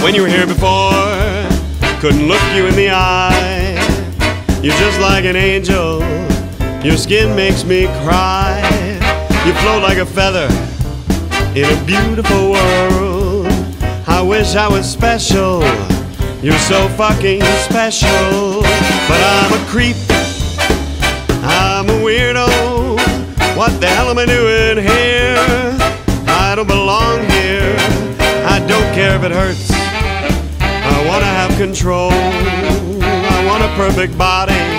when you were here before. Couldn't look you in the eye. You're just like an angel. Your skin makes me cry. You float like a feather in a beautiful world. I wish I was special. You're so fucking special. But I'm a creep, I'm a weirdo. What the hell am I doing here? I don't belong here. I don't care if it hurts. I wanna have control. I want a perfect body.